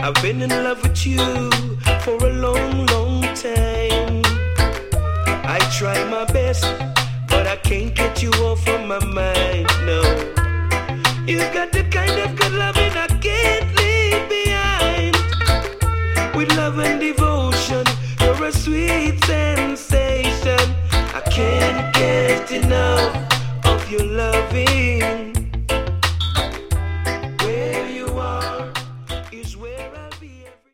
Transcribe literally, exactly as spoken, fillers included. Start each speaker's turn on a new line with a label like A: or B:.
A: I've been in love with you for a long, long time. I try my best, but I can't get you off of my mind, no. You got the kind of good loving I can't leave behind. With love and devotion, you're a sweet sensation. I can't get enough of your loving.